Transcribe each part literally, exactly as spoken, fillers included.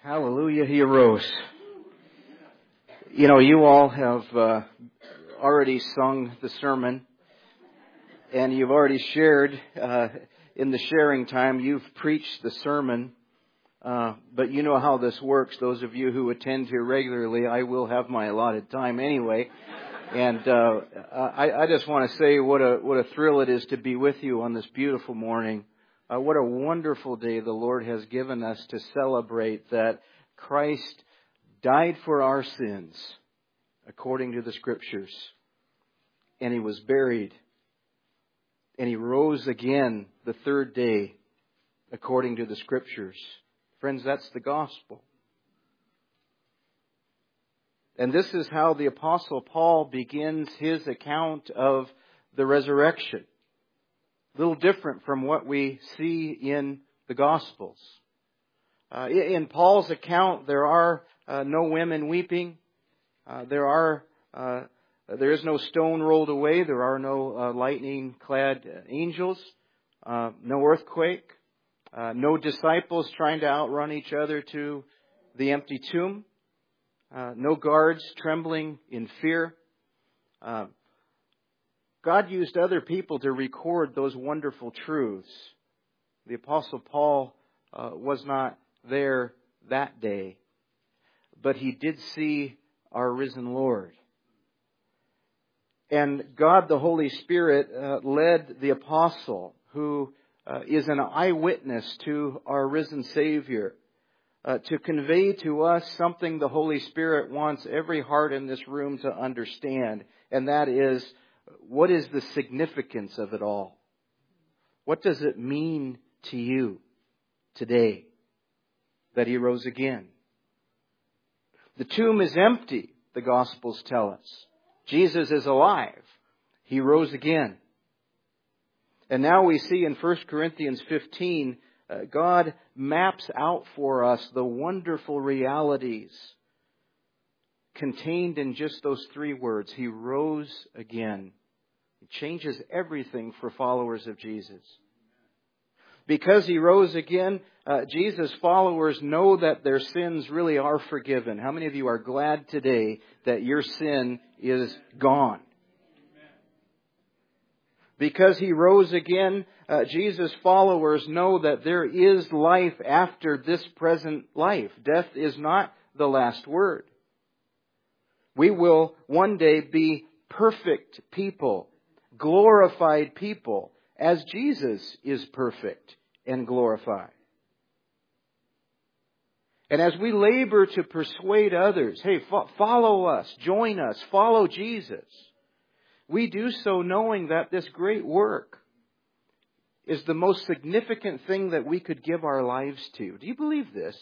Hallelujah, he arose. You know, you all have uh, already sung the sermon, and you've already shared, uh, in the sharing time, you've preached the sermon, uh, but you know how this works. Those of you who attend here regularly, I will have my allotted time anyway. And uh, I, I just want to say what a what a thrill it is to be with you on this beautiful morning. Uh, what a wonderful day the Lord has given us to celebrate that Christ died for our sins according to the Scriptures. And He was buried. And He rose again the third day according to the Scriptures. Friends, that's the gospel. And this is how the Apostle Paul begins his account of the resurrection. A little different from what we see in the Gospels. Uh, in Paul's account, there are uh, no women weeping. Uh, there are uh, there is no stone rolled away. There are no uh, lightning-clad angels. Uh, no earthquake. Uh, no disciples trying to outrun each other to the empty tomb. Uh, no guards trembling in fear. Uh, God used other people to record those wonderful truths. The Apostle Paul uh, was not there that day, but he did see our risen Lord. And God the Holy Spirit uh, led the Apostle, who uh, is an eyewitness to our risen Savior, uh, to convey to us something the Holy Spirit wants every heart in this room to understand, and that is, what is the significance of it all? What does it mean to you today that He rose again? The tomb is empty, the Gospels tell us. Jesus is alive. He rose again. And now we see in First Corinthians fifteen, uh, God maps out for us the wonderful realities contained in just those three words. He rose again. It changes everything for followers of Jesus. Because He rose again, uh, Jesus' followers know that their sins really are forgiven. How many of you are glad today that your sin is gone? Because He rose again, uh, Jesus' followers know that there is life after this present life. Death is not the last word. We will one day be perfect people, glorified people, as Jesus is perfect and glorified. And as we labor to persuade others, hey, fo- follow us, join us, follow Jesus, we do so knowing that this great work is the most significant thing that we could give our lives to. Do you believe this?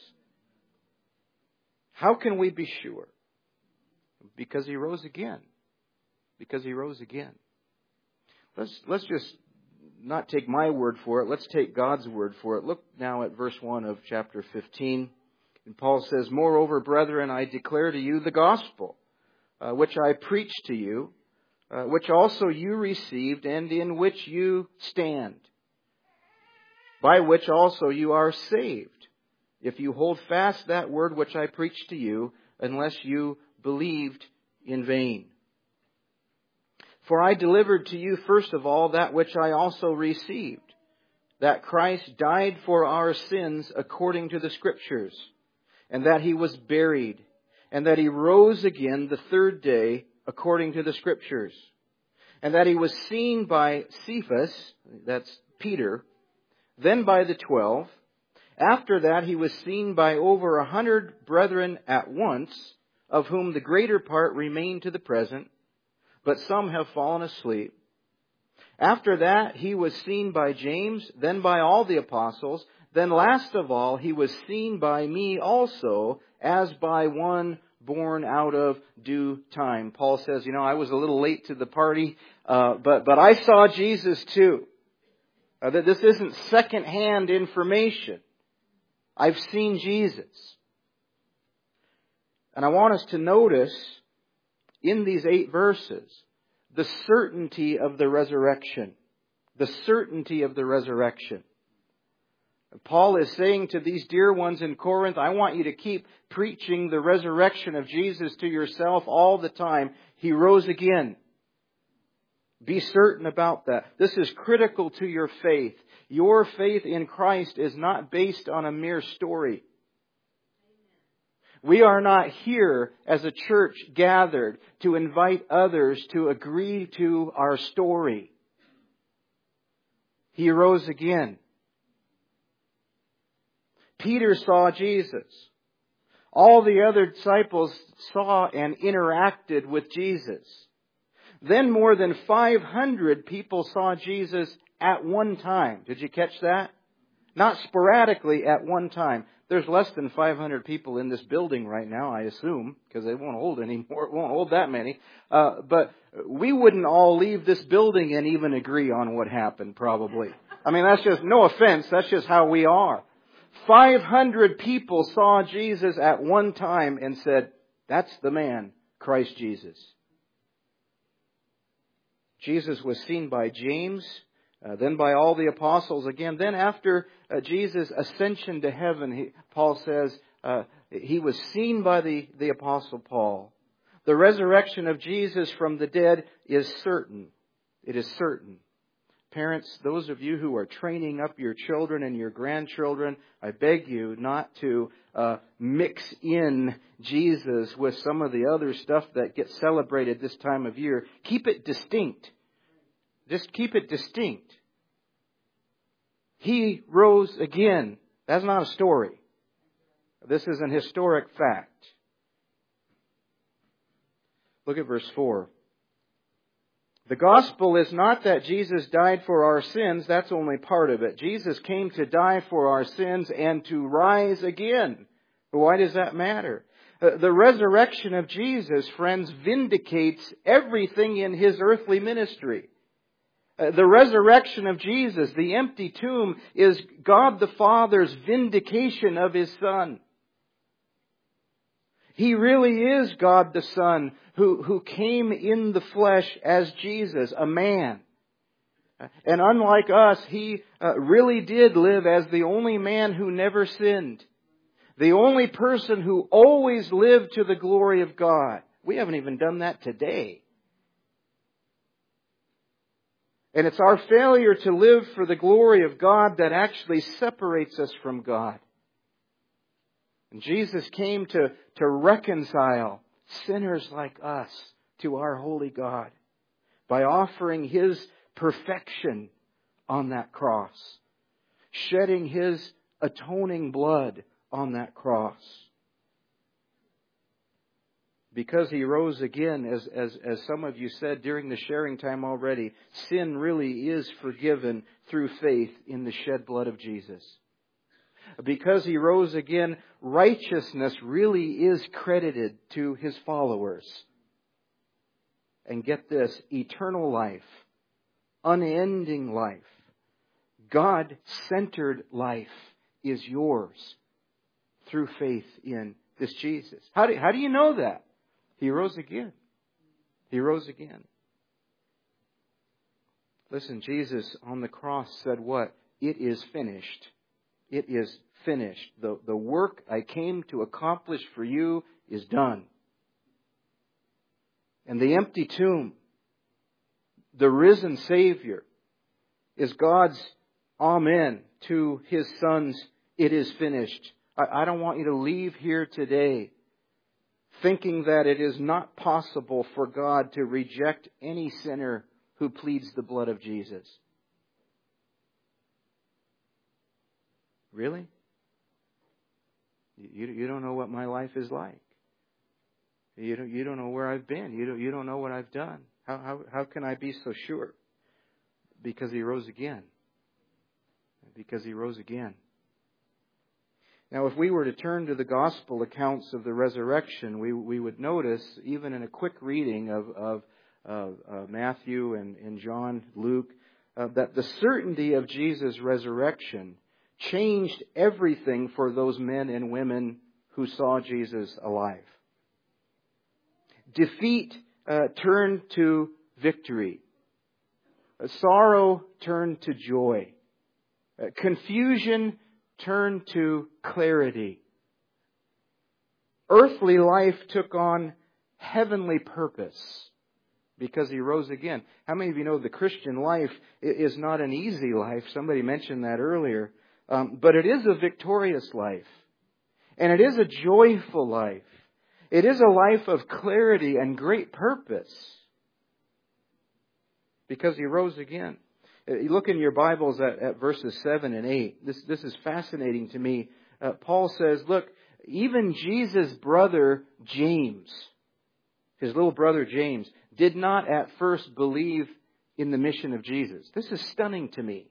How can we be sure? Because He rose again. Because He rose again. Let's let's just not take my word for it. Let's take God's word for it. Look now at verse one of chapter fifteen. And Paul says, "Moreover, brethren, I declare to you the gospel, uh, which I preached to you, uh, which also you received, and in which you stand, by which also you are saved, if you hold fast that word which I preached to you, unless you believed in vain. For I delivered to you first of all that which I also received, that Christ died for our sins according to the Scriptures, and that He was buried, and that He rose again the third day according to the Scriptures, and that He was seen by Cephas," that's Peter, "then by the twelve. After that He was seen by over a hundred brethren at once, of whom the greater part remain to the present, but some have fallen asleep. After that He was seen by James, then by all the apostles. Then last of all He was seen by me also, as by one born out of due time." Paul says, you know, I was a little late to the party, uh, but, but I saw Jesus too. Uh, that this isn't second-hand information. I've seen Jesus. And I want us to notice in these eight verses the certainty of the resurrection. The certainty of the resurrection. Paul is saying to these dear ones in Corinth, I want you to keep preaching the resurrection of Jesus to yourself all the time. He rose again. Be certain about that. This is critical to your faith. Your faith in Christ is not based on a mere story. We are not here as a church gathered to invite others to agree to our story. He rose again. Peter saw Jesus. All the other disciples saw and interacted with Jesus. Then more than five hundred people saw Jesus at one time. Did you catch that? Not sporadically, at one time. There's less than five hundred people in this building right now, I assume, because they won't hold any more. It won't hold that many. Uh, but we wouldn't all leave this building and even agree on what happened, probably. I mean, that's just, no offense, that's just how we are. five hundred people saw Jesus at one time and said, that's the man, Christ Jesus. Jesus was seen by James, uh, then by all the apostles again. Then after uh, Jesus' ascension to heaven, he, Paul says, uh, he was seen by the, the apostle Paul. The resurrection of Jesus from the dead is certain. It is certain. Parents, those of you who are training up your children and your grandchildren, I beg you not to uh, mix in Jesus with some of the other stuff that gets celebrated this time of year. Keep it distinct. Just keep it distinct. He rose again. That's not a story. This is an historic fact. Look at verse four. The gospel is not that Jesus died for our sins. That's only part of it. Jesus came to die for our sins and to rise again. But why does that matter? Uh, the resurrection of Jesus, friends, vindicates everything in His earthly ministry. Uh, the resurrection of Jesus, the empty tomb, is God the Father's vindication of His Son. He really is God the Son who, who came in the flesh as Jesus, a man. And unlike us, He uh, really did live as the only man who never sinned. The only person who always lived to the glory of God. We haven't even done that today. And it's our failure to live for the glory of God that actually separates us from God. And Jesus came to, to reconcile sinners like us to our holy God by offering His perfection on that cross, shedding His atoning blood on that cross. Because He rose again, as, as, as some of you said during the sharing time already, sin really is forgiven through faith in the shed blood of Jesus. Because He rose again, righteousness really is credited to His followers. And get this, eternal life, unending life, God-centered life is yours through faith in this Jesus. How do, how do you know that? He rose again. He rose again. Listen, Jesus on the cross said what? It is finished. It is finished. The, the work I came to accomplish for you is done. And the empty tomb, the risen Savior, is God's amen to His Son's, it is finished. I, I don't want you to leave here today thinking that it is not possible for God to reject any sinner who pleads the blood of Jesus. Really? You, you don't know what my life is like. You don't, you don't know where I've been. You don't, you don't know what I've done. How, how, how can I be so sure? Because He rose again. Because He rose again. Now, if we were to turn to the gospel accounts of the resurrection, we, we would notice, even in a quick reading of, of, of uh, Matthew and, and John, Luke, uh, that the certainty of Jesus' resurrection changed everything for those men and women who saw Jesus alive. Defeat uh, turned to victory. Uh, sorrow turned to joy. Uh, confusion turned to clarity. Earthly life took on heavenly purpose because He rose again. How many of you know the Christian life is not an easy life? Somebody mentioned that earlier. Um, but it is a victorious life. And it is a joyful life. It is a life of clarity and great purpose because He rose again. You look in your Bibles at, at verses seven and eight. This, this is fascinating to me. Uh, Paul says, look, even Jesus' brother James, his little brother James, did not at first believe in the mission of Jesus. This is stunning to me.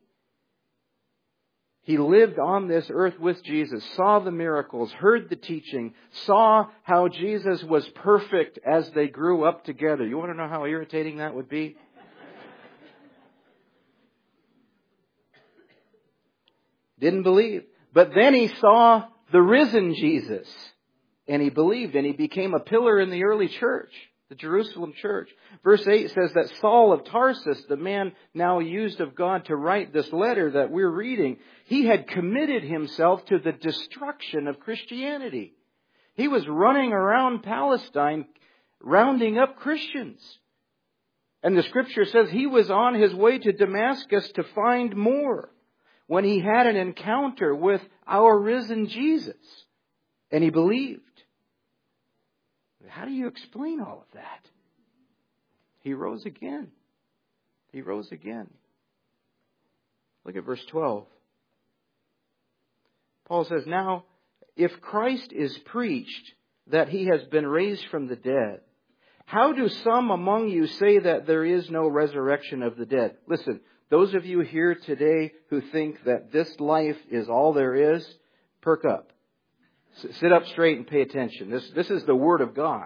He lived on this earth with Jesus, saw the miracles, heard the teaching, saw how Jesus was perfect as they grew up together. You want to know how irritating that would be? Didn't believe. But then he saw the risen Jesus, and he believed, and he became a pillar in the early church, the Jerusalem church. Verse eight says that Saul of Tarsus, the man now used of God to write this letter that we're reading, he had committed himself to the destruction of Christianity. He was running around Palestine, rounding up Christians. And the Scripture says he was on his way to Damascus to find more when he had an encounter with our risen Jesus. And he believed. How do you explain all of that? He rose again. He rose again. Look at verse twelve. Paul says, now, if Christ is preached that He has been raised from the dead, how do some among you say that there is no resurrection of the dead? Listen, those of you here today who think that this life is all there is, perk up. Sit up straight and pay attention. This, this is the Word of God.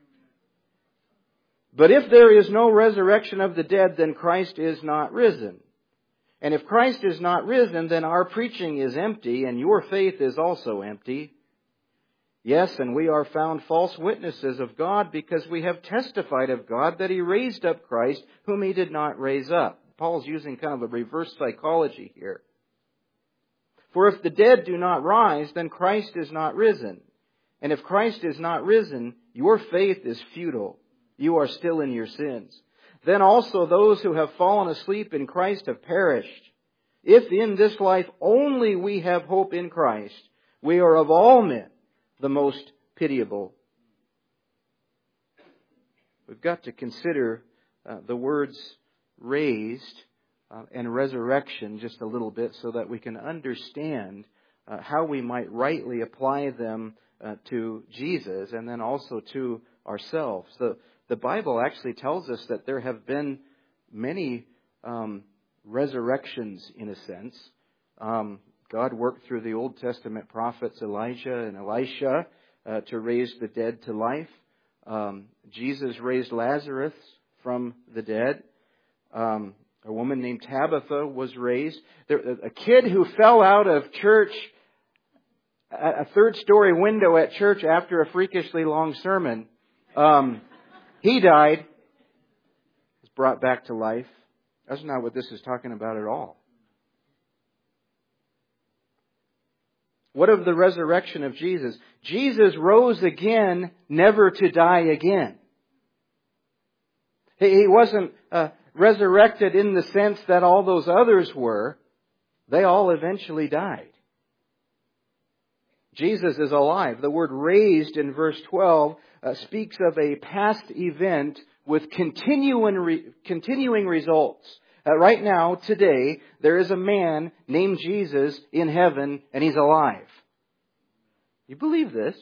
But if there is no resurrection of the dead, then Christ is not risen. And if Christ is not risen, then our preaching is empty, and your faith is also empty. Yes, and we are found false witnesses of God, because we have testified of God that He raised up Christ, whom He did not raise up. Paul's using kind of a reverse psychology here. For if the dead do not rise, then Christ is not risen. And if Christ is not risen, your faith is futile. You are still in your sins. Then also those who have fallen asleep in Christ have perished. If in this life only we have hope in Christ, we are of all men the most pitiable. We've got to consider uh, the words raised uh, and resurrection just a little bit so that we can understand uh, how we might rightly apply them uh, to Jesus and then also to ourselves. The, the Bible actually tells us that there have been many um, resurrections in a sense. Um, God worked through the Old Testament prophets Elijah and Elisha uh, to raise the dead to life. Um, Jesus raised Lazarus from the dead. Um, a woman named Tabitha was raised. There, a kid who fell out of church, a third-story window at church after a freakishly long sermon, um, he died. Was brought back to life. That's not what this is talking about at all. What of the resurrection of Jesus? Jesus rose again, never to die again. He wasn't uh, resurrected in the sense that all those others were. They all eventually died. Jesus is alive. The word raised in verse twelve uh, speaks of a past event with continuing, re- continuing results. Uh, right now, today, there is a man named Jesus in heaven, and He's alive. You believe this?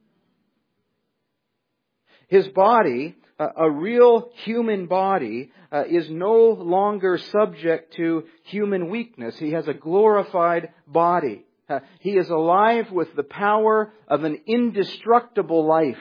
His body, uh, a real human body, uh, is no longer subject to human weakness. He has a glorified body. Uh, he is alive with the power of an indestructible life.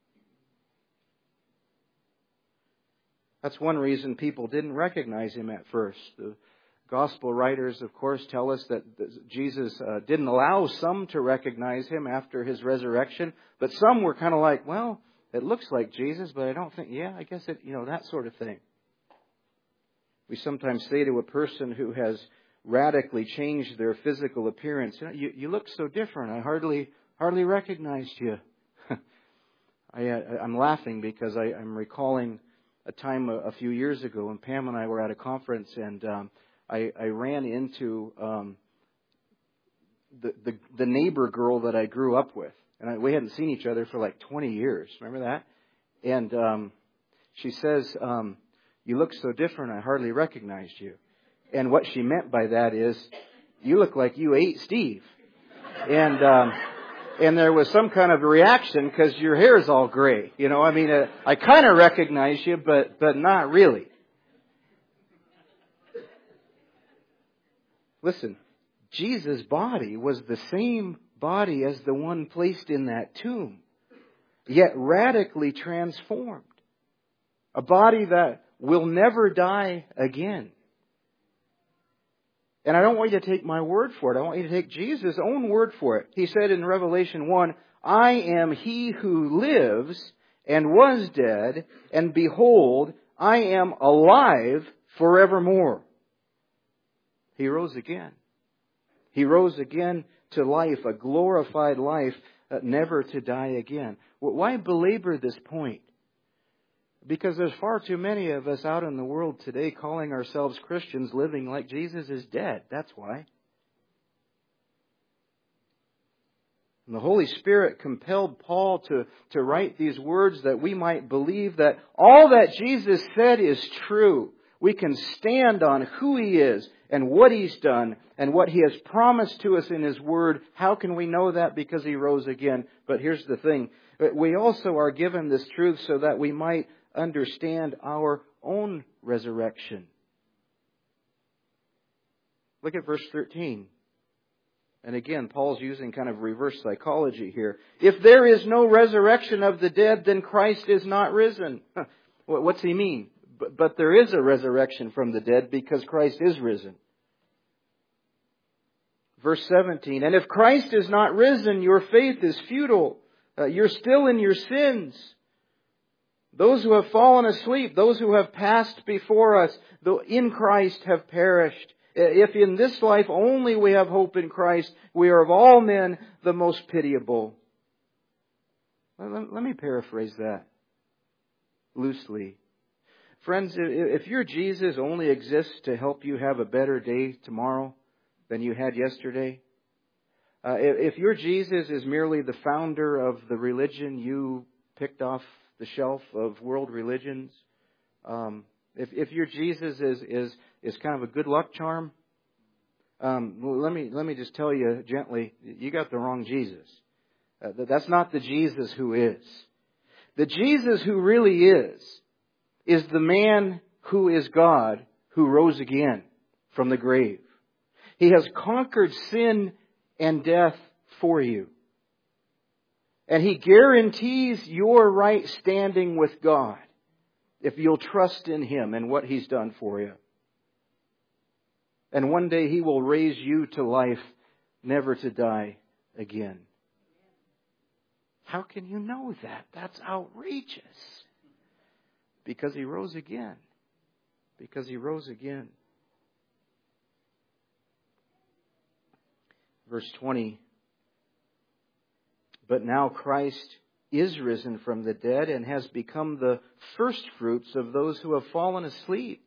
That's one reason people didn't recognize Him at first. The Gospel writers, of course, tell us that Jesus uh, didn't allow some to recognize Him after His resurrection, but some were kind of like, well, it looks like Jesus, but I don't think, yeah, I guess it, you know, that sort of thing. We sometimes say to a person who has radically changed their physical appearance. You know, you, you look so different. I hardly hardly recognized you. I, uh, I'm laughing because I, I'm recalling a time a, a few years ago when Pam and I were at a conference, and um, I, I ran into um, the, the the neighbor girl that I grew up with, and I, we hadn't seen each other for like twenty years. Remember that? And um, she says, um, "You look so different. I hardly recognized you." And what she meant by that is, "You look like you ate Steve." And um, and there was some kind of a reaction because your hair is all gray. You know, I mean, uh, I kind of recognize you, but but not really. Listen, Jesus' body was the same body as the one placed in that tomb, yet radically transformed. A body that will never die again. And I don't want you to take my word for it. I want you to take Jesus' own word for it. He said in Revelation one, "I am he who lives and was dead, and behold, I am alive forevermore." He rose again. He rose again to life, a glorified life, uh, never to die again. Why belabor this point? Because there's far too many of us out in the world today calling ourselves Christians living like Jesus is dead. That's why. And the Holy Spirit compelled Paul to, to write these words that we might believe that all that Jesus said is true. We can stand on who He is and what He's done and what He has promised to us in His Word. How can we know that? Because He rose again. But here's the thing. We also are given this truth so that we might understand our own resurrection. Look at verse thirteen. And again, Paul's using kind of reverse psychology here. If there is no resurrection of the dead, then Christ is not risen. What's he mean? But, but there is a resurrection from the dead because Christ is risen. Verse seventeen. And if Christ is not risen, your faith is futile. Uh, you're still in your sins. Those who have fallen asleep, those who have passed before us, though in Christ have perished. If in this life only we have hope in Christ, we are of all men the most pitiable. Let me paraphrase that loosely. Friends, if your Jesus only exists to help you have a better day tomorrow than you had yesterday, uh, if your Jesus is merely the founder of the religion you picked off the shelf of world religions, um, if, if your Jesus is, is, is kind of a good luck charm, um, well, let me, let me just tell you gently, you got the wrong Jesus. Uh, that's not the Jesus who is. The Jesus who really is, is the man who is God who rose again from the grave. He has conquered sin and death for you. And He guarantees your right standing with God if you'll trust in Him and what He's done for you. And one day He will raise you to life, never to die again. How can you know that? That's outrageous. Because He rose again. Because He rose again. Verse twenty. But now Christ is risen from the dead and has become the firstfruits of those who have fallen asleep.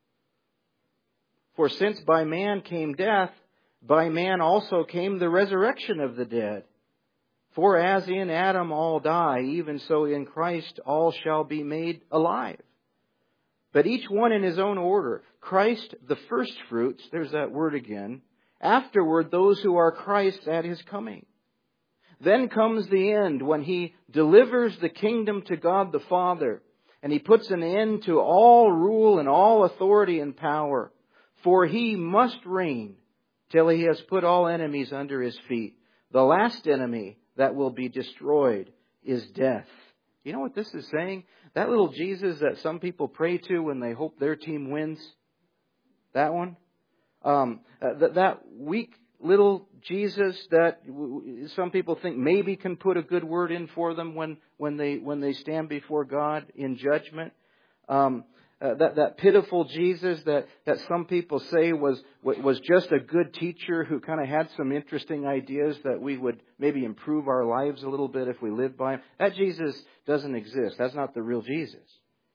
For since by man came death, by man also came the resurrection of the dead. For as in Adam all die, even so in Christ all shall be made alive. But each one in his own order. Christ the firstfruits, there's that word again. Afterward, those who are Christ's at His coming. Then comes the end when He delivers the kingdom to God the Father, and He puts an end to all rule and all authority and power. For He must reign till He has put all enemies under His feet. The last enemy that will be destroyed is death. You know what this is saying? That little Jesus that some people pray to when they hope their team wins, that one, um, uh, that, that weak little Jesus that some people think maybe can put a good word in for them when, when they when they stand before God in judgment. Um, Uh, that, that pitiful Jesus that, that some people say was, was just a good teacher who kind of had some interesting ideas that we would maybe improve our lives a little bit if we lived by him. That Jesus doesn't exist. That's not the real Jesus.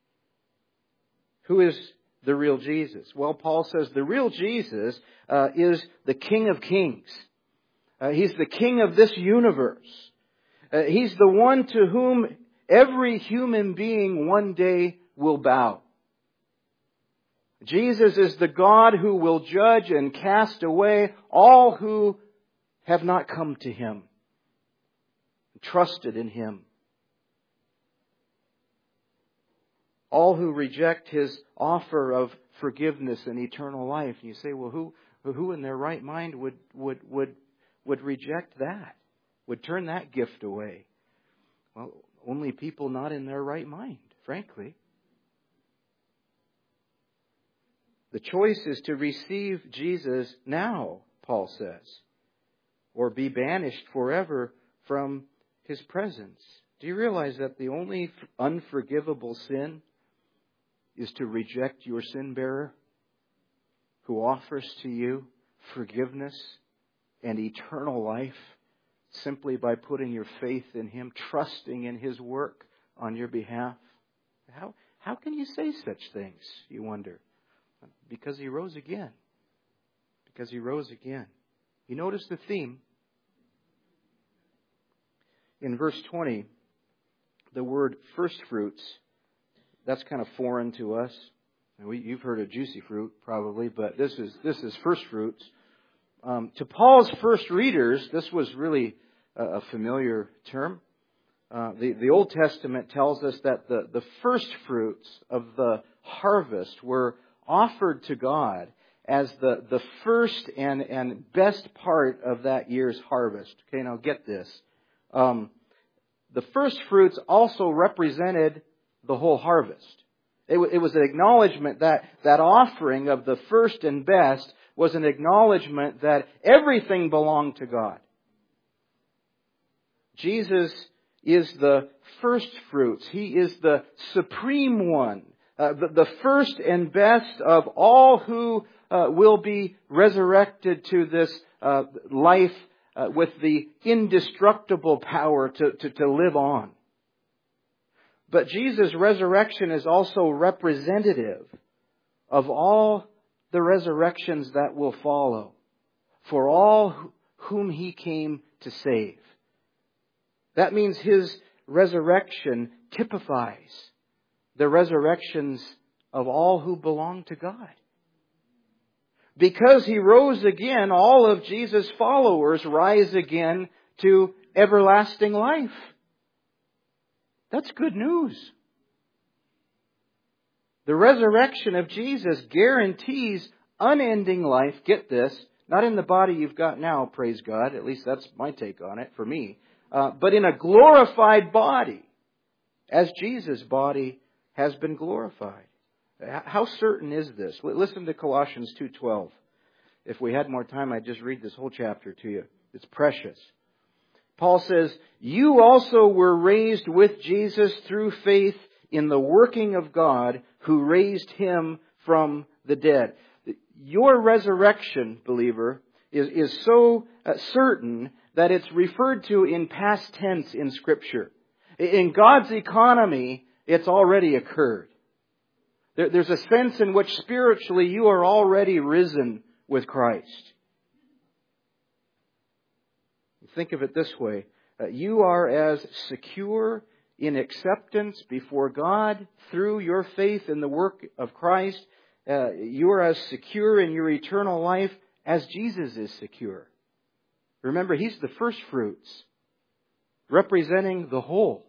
Who is the real Jesus? Well, Paul says the real Jesus uh, is the King of Kings. Uh, he's the King of this universe. Uh, he's the one to whom every human being one day will bow. Jesus is the God who will judge and cast away all who have not come to Him, trusted in Him. All who reject His offer of forgiveness and eternal life. And you say, well, who who in their right mind would would would would reject that? Would turn that gift away? Well, only people not in their right mind, frankly. The choice is to receive Jesus now, Paul says, or be banished forever from His presence. Do you realize that the only unforgivable sin is to reject your sin bearer who offers to you forgiveness and eternal life simply by putting your faith in Him, trusting in His work on your behalf? How, how can you say such things, you wonder? Because He rose again. Because He rose again. You notice the theme. In verse twenty, the word first fruits, that's kind of foreign to us. We, you've heard of juicy fruit, probably, but this is this is first fruits. Um, to Paul's first readers, this was really a, a familiar term. Uh, the, the Old Testament tells us that the, the first fruits of the harvest were offered to God as the, the first and, and best part of that year's harvest. Okay, now get this. Um, the first fruits also represented the whole harvest. It, w- it was an acknowledgement that that offering of the first and best was an acknowledgement that everything belonged to God. Jesus is the first fruits. He is the supreme one. Uh, the, the first and best of all who uh, will be resurrected to this uh, life uh, with the indestructible power to, to, to live on. But Jesus' resurrection is also representative of all the resurrections that will follow for all whom He came to save. That means His resurrection typifies the resurrections of all who belong to God. Because He rose again, all of Jesus' followers rise again to everlasting life. That's good news. The resurrection of Jesus guarantees unending life. Get this, not in the body you've got now, praise God. At least that's my take on it for me. Uh, but in a glorified body, as Jesus' body has been glorified. How certain is this? Listen to Colossians two twelve. If we had more time, I'd just read this whole chapter to you. It's precious. Paul says, "You also were raised with Jesus through faith in the working of God who raised Him from the dead." Your resurrection, believer, is, is so uh, certain that it's referred to in past tense in Scripture. In God's economy, it's already occurred. There, there's a sense in which spiritually you are already risen with Christ. Think of it this way. Uh, you are as secure in acceptance before God through your faith in the work of Christ. Uh, you are as secure in your eternal life as Jesus is secure. Remember, He's the first fruits, representing the whole.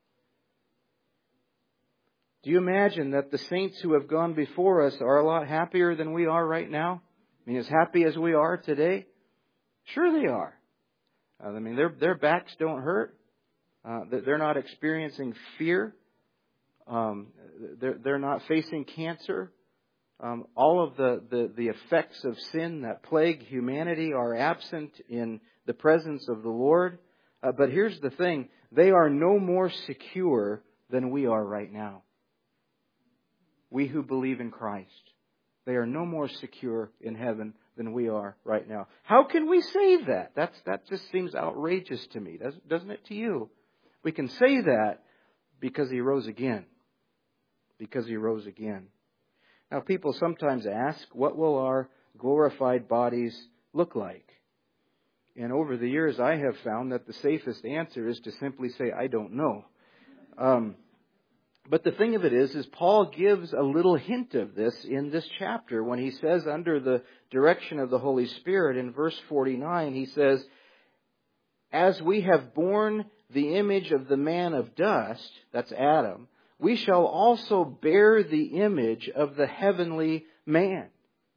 Do you imagine that the saints who have gone before us are a lot happier than we are right now? I mean, as happy as we are today? Sure they are. Uh, I mean, their their backs don't hurt. Uh, they're not experiencing fear. Um, they're, they're not facing cancer. Um, all of the, the, the effects of sin that plague humanity are absent in the presence of the Lord. Uh, but here's the thing. They are no more secure than we are right now. We who believe in Christ. They are no more secure in heaven than we are right now. How can we say that? That's, that just seems outrageous to me, doesn't, doesn't it to you? We can say that because He rose again. Because He rose again. Now, people sometimes ask, what will our glorified bodies look like? And over the years, I have found that the safest answer is to simply say, I don't know. Um, but the thing of it is, is Paul gives a little hint of this in this chapter when he says, under the direction of the Holy Spirit, in verse forty-nine, he says, as we have borne the image of the man of dust, that's Adam, we shall also bear the image of the heavenly man.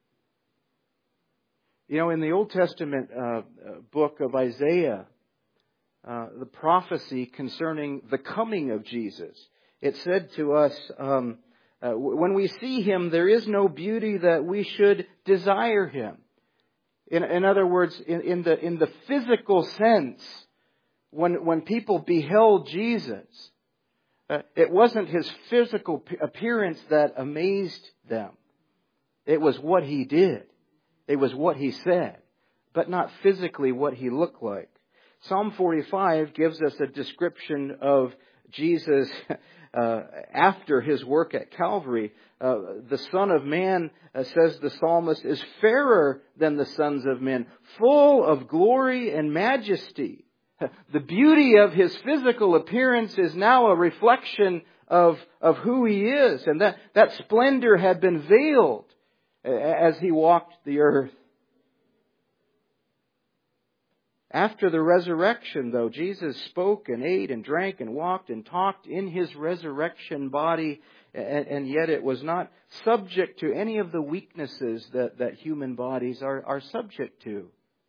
You know, in the Old Testament uh, book of Isaiah, uh, the prophecy concerning the coming of Jesus, it said to us, um, uh, when we see Him, there is no beauty that we should desire Him. In, in other words, in, in the in the physical sense, when when people beheld Jesus, uh, it wasn't His physical appearance that amazed them. It was what He did. It was what He said, but not physically what He looked like. Psalm forty-five gives us a description of Jesus uh, after His work at Calvary. Uh, the Son of Man, uh, says the psalmist, is fairer than the sons of men, full of glory and majesty. The beauty of His physical appearance is now a reflection of, of who He is. And that, that splendor had been veiled as He walked the earth. After the resurrection, though, Jesus spoke and ate and drank and walked and talked in His resurrection body, and, and yet it was not subject to any of the weaknesses that, that human bodies are, are subject to.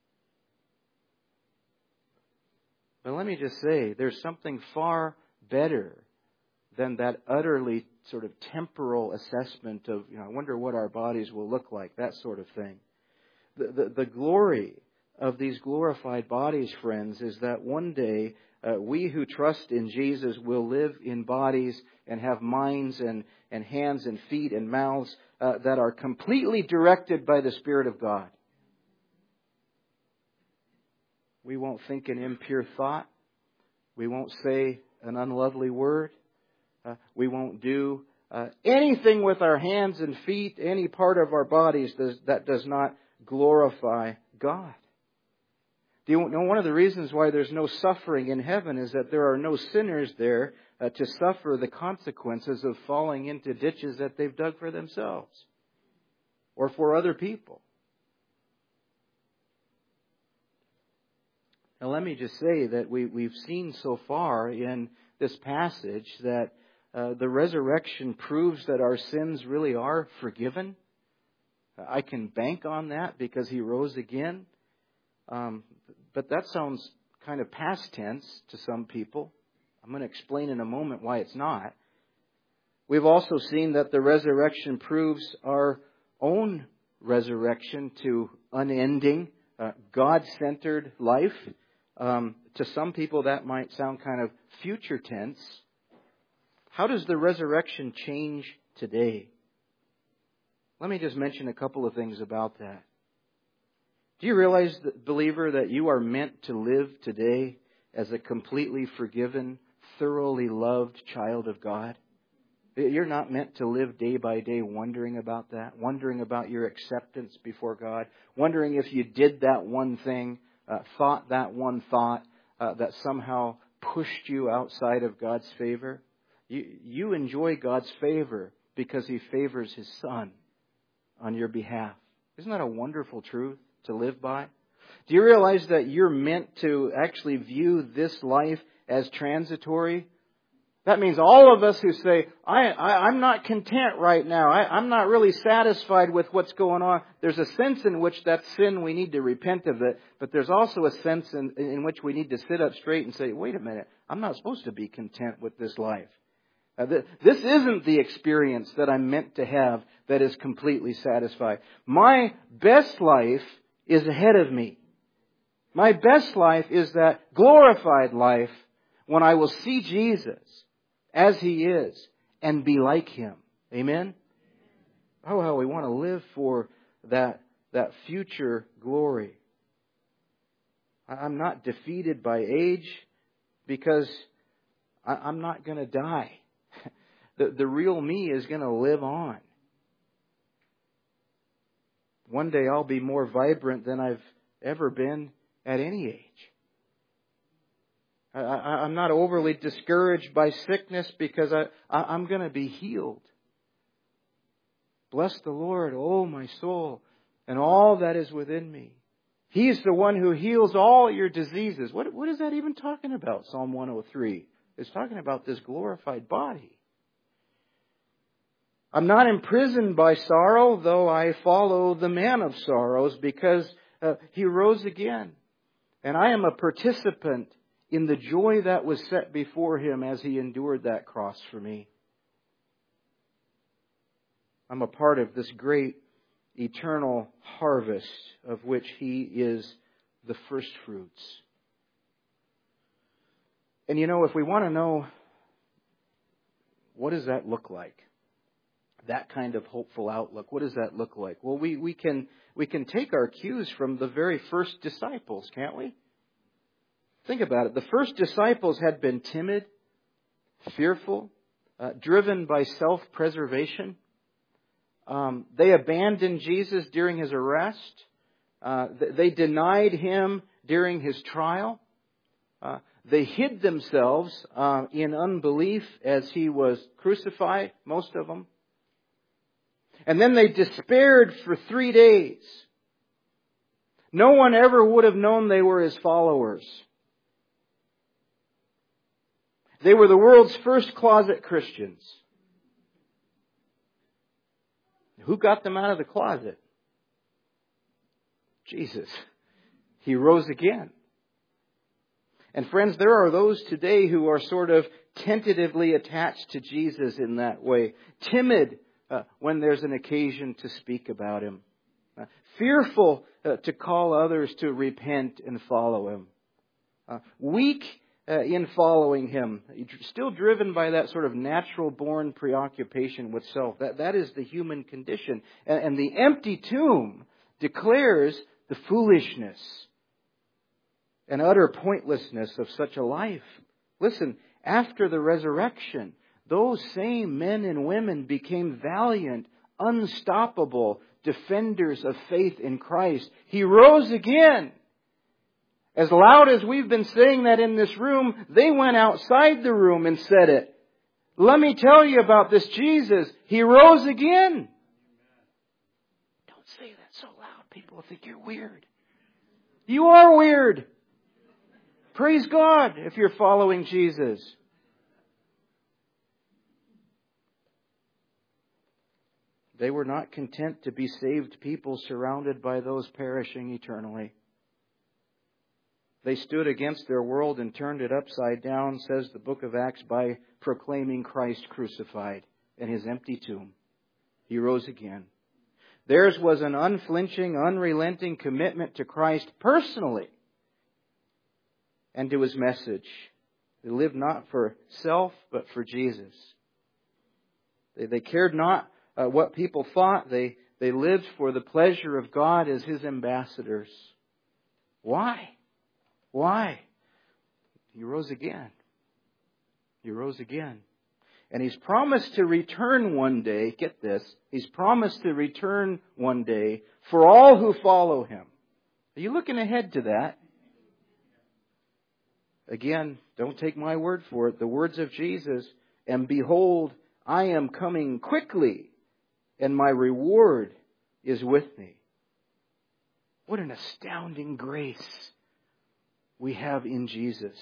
But let me just say, there's something far better than that utterly sort of temporal assessment of, you know, I wonder what our bodies will look like, that sort of thing. The, the, the glory of these glorified bodies, friends, is that one day uh, we who trust in Jesus will live in bodies and have minds and, and hands and feet and mouths uh, that are completely directed by the Spirit of God. We won't think an impure thought. We won't say an unlovely word. Uh, we won't do uh, anything with our hands and feet, any part of our bodies does, that does not glorify God. Do you know one of the reasons why there's no suffering in heaven is that there are no sinners there uh, to suffer the consequences of falling into ditches that they've dug for themselves or for other people. Now let me just say that we, we've seen so far in this passage that uh, the resurrection proves that our sins really are forgiven. I can bank on that because He rose again. Um, but that sounds kind of past tense to some people. I'm going to explain in a moment why it's not. We've also seen that the resurrection proves our own resurrection to unending, uh, God-centered life. Um, to some people that might sound kind of future tense. How does the resurrection change today? Let me just mention a couple of things about that. Do you realize, believer, that you are meant to live today as a completely forgiven, thoroughly loved child of God? You're not meant to live day by day wondering about that, wondering about your acceptance before God, wondering if you did that one thing, uh, thought that one thought uh, that somehow pushed you outside of God's favor. You, you enjoy God's favor because He favors His Son on your behalf. Isn't that a wonderful truth to live by? Do you realize that you're meant to actually view this life as transitory? That means all of us who say, I, I, I'm not content right now. I, I'm not really satisfied with what's going on. There's a sense in which that's sin. We need to repent of it. But there's also a sense in, in which we need to sit up straight and say, wait a minute, I'm not supposed to be content with this life. Uh, th- this isn't the experience that I'm meant to have that is completely satisfied. My best life is ahead of me. My best life is that glorified life when I will see Jesus as He is and be like Him. Amen? Oh, how we want to live for that, that future glory. I'm not defeated by age because I'm not going to die. The, the real me is going to live on. One day I'll be more vibrant than I've ever been at any age. I, I, I'm not overly discouraged by sickness because I, I, I'm going to be healed. Bless the Lord, O my soul, and all that is within me. He's the one who heals all your diseases. What, what is that even talking about? Psalm one oh three. It's talking about this glorified body. I'm not imprisoned by sorrow, though I follow the man of sorrows, because uh, He rose again. And I am a participant in the joy that was set before Him as He endured that cross for me. I'm a part of this great eternal harvest of which He is the first fruits. And you know, if we want to know what does that look like, that kind of hopeful outlook, what does that look like? Well, we, we can we can take our cues from the very first disciples, can't we? Think about it. The first disciples had been timid, fearful, uh, driven by self-preservation. Um, they abandoned Jesus during His arrest. Uh, they denied Him during His trial. Uh, they hid themselves uh, in unbelief as He was crucified, most of them. And then they despaired for three days. No one ever would have known they were His followers. They were the world's first closet Christians. Who got them out of the closet? Jesus. He rose again. And friends, there are those today who are sort of tentatively attached to Jesus in that way. Timid uh, when there's an occasion to speak about Him. Uh, fearful uh, to call others to repent and follow Him. Uh, weak uh, in following Him. Still driven by that sort of natural-born preoccupation with self. That, that is the human condition. And, and the empty tomb declares the foolishness and utter pointlessness of such a life. Listen, after the resurrection, those same men and women became valiant, unstoppable defenders of faith in Christ. He rose again. As loud as we've been saying that in this room, they went outside the room and said it. Let me tell you about this Jesus. He rose again. Don't say that so loud. People will think you're weird. You are weird. Praise God if you're following Jesus. They were not content to be saved people surrounded by those perishing eternally. They stood against their world and turned it upside down, says the book of Acts, by proclaiming Christ crucified and His empty tomb. He rose again. Theirs was an unflinching, unrelenting commitment to Christ personally and to His message. They lived not for self, but for Jesus. They, they cared not uh, what people thought. They, they lived for the pleasure of God as His ambassadors. Why? Why? He rose again. He rose again. And He's promised to return one day. Get this. He's promised to return one day for all who follow Him. Are you looking ahead to that? Again, don't take my word for it. The words of Jesus, and behold, I am coming quickly, and my reward is with me. What an astounding grace we have in Jesus.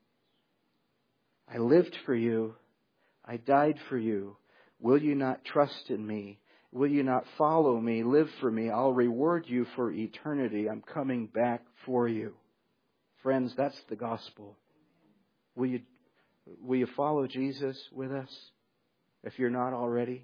I lived for you. I died for you. Will you not trust in me? Will you not follow me? Live for me. I'll reward you for eternity. I'm coming back for you. Friends, that's the gospel. Will you, will you follow Jesus with us if you're not already?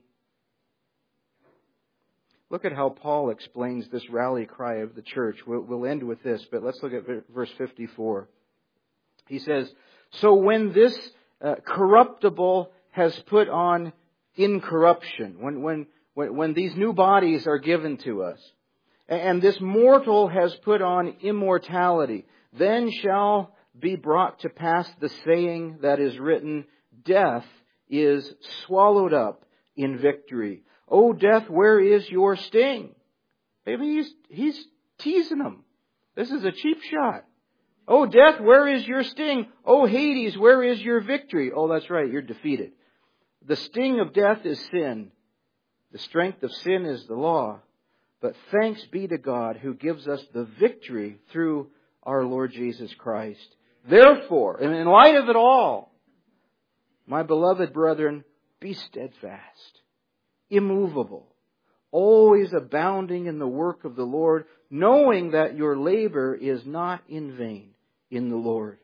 Look at how Paul explains this rally cry of the church. We'll, we'll end with this, but let's look at verse fifty-four. He says, so when this uh, corruptible has put on incorruption, when, when, when, when these new bodies are given to us, and this mortal has put on immortality, then shall be brought to pass the saying that is written, death is swallowed up in victory. O death, where is your sting? Maybe he's, he's teasing them. This is a cheap shot. O death, where is your sting? O Hades, where is your victory? Oh, that's right, you're defeated. The sting of death is sin. The strength of sin is the law. But thanks be to God who gives us the victory through our Lord Jesus Christ. Therefore, and in light of it all, my beloved brethren, be steadfast, immovable, always abounding in the work of the Lord, knowing that your labor is not in vain in the Lord.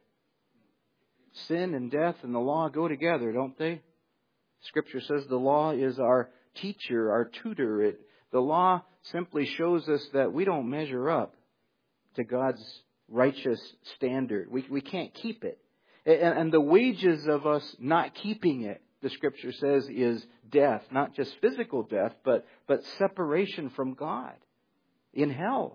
Sin and death and the law go together, don't they? Scripture says the law is our teacher, our tutor. It, the law simply shows us that we don't measure up to God's righteous standard. We, we can't keep it. And, and the wages of us not keeping it, the Scripture says, is death. Not just physical death, but, but separation from God in hell.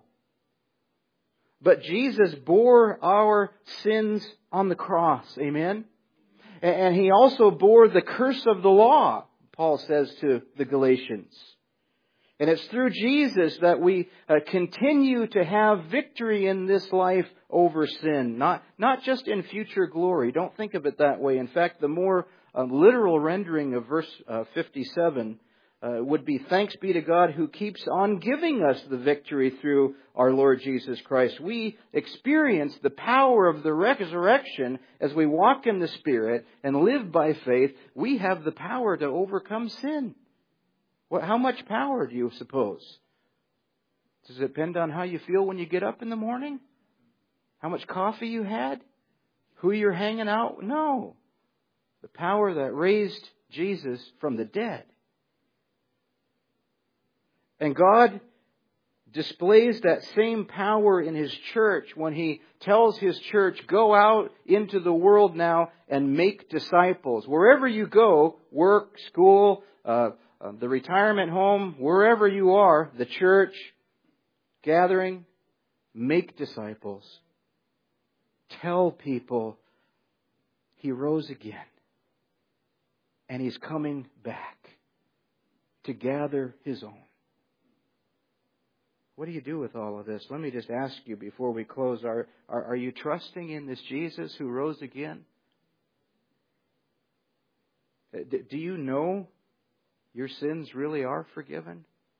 But Jesus bore our sins on the cross. Amen? And He also bore the curse of the law, Paul says to the Galatians. And it's through Jesus that we uh, continue to have victory in this life over sin. Not, not just in future glory. Don't think of it that way. In fact, the more uh, literal rendering of verse uh, fifty-seven uh, would be, thanks be to God who keeps on giving us the victory through our Lord Jesus Christ. We experience the power of the resurrection as we walk in the Spirit and live by faith. We have the power to overcome sin. Well, how much power do you suppose? Does it depend on how you feel when you get up in the morning? How much coffee you had? Who you're hanging out with? No. The power that raised Jesus from the dead. And God displays that same power in His church when He tells His church, go out into the world now and make disciples. Wherever you go, work, school, uh, uh, the retirement home, wherever you are, the church, gathering, make disciples. Tell people He rose again. And He's coming back to gather His own. What do you do with all of this? Let me just ask you before we close. Are, are, are you trusting in this Jesus who rose again? D- do you know your sins really are forgiven?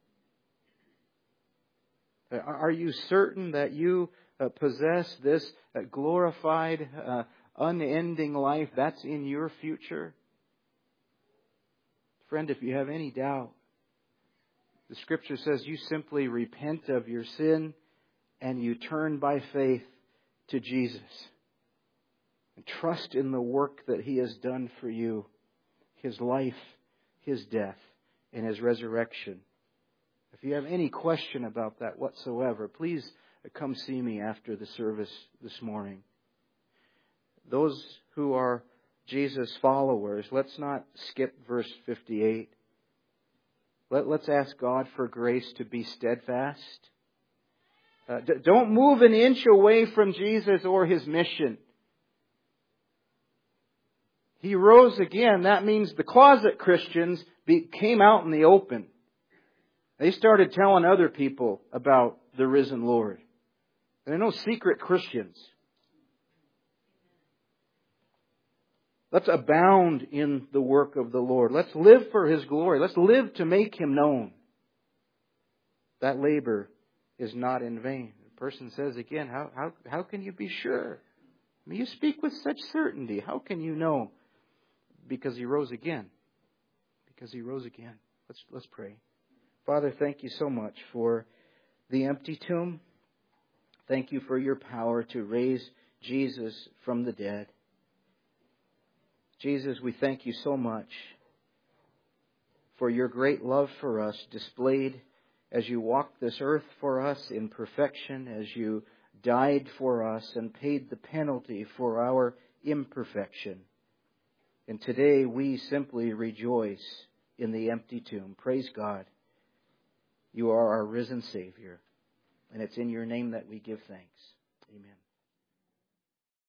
Are you certain that you uh, possess this uh, glorified, uh, unending life that's in your future? Friend, if you have any doubt, the Scripture says you simply repent of your sin and you turn by faith to Jesus. And trust in the work that He has done for you. His life, His death, and His resurrection. If you have any question about that whatsoever, please come see me after the service this morning. Those who are Jesus followers, let's not skip verse fifty-eight. Let, let's ask God for grace to be steadfast. Uh, d- don't move an inch away from Jesus or His mission. He rose again. That means the closet Christians be, came out in the open. They started telling other people about the risen Lord. They're no secret Christians. Let's abound in the work of the Lord. Let's live for His glory. Let's live to make Him known. That labor is not in vain. The person says again, how, how, how can you be sure? I mean, you speak with such certainty. How can you know? Because He rose again. Because He rose again. Let's, let's pray. Father, thank You so much for the empty tomb. Thank You for Your power to raise Jesus from the dead. Jesus, we thank You so much for Your great love for us displayed as You walked this earth for us in perfection, as You died for us and paid the penalty for our imperfection. And today we simply rejoice in the empty tomb. Praise God. You are our risen Savior. And it's in your name that we give thanks. Amen.